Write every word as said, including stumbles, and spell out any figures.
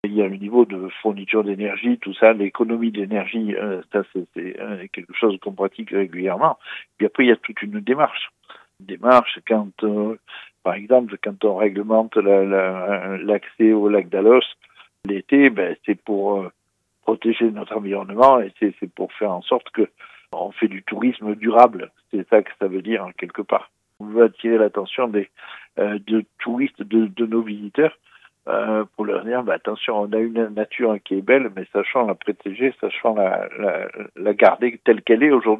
Il y a le niveau de fourniture d'énergie, tout ça, l'économie d'énergie, euh, ça c'est, c'est euh, quelque chose qu'on pratique régulièrement. Puis après, il y a toute une démarche. Une démarche quand, euh, par exemple, quand on réglemente la, la, l'accès au lac d'Alos l'été, ben, c'est pour euh, protéger notre environnement et c'est, c'est pour faire en sorte que on fait du tourisme durable. C'est ça que ça veut dire, hein, quelque part. On veut attirer l'attention des euh, de touristes, de, de nos visiteurs, euh, pour leur dire, bah, attention, on a une nature qui est belle, mais sachant la protéger, sachant la, la, la garder telle qu'elle est aujourd'hui.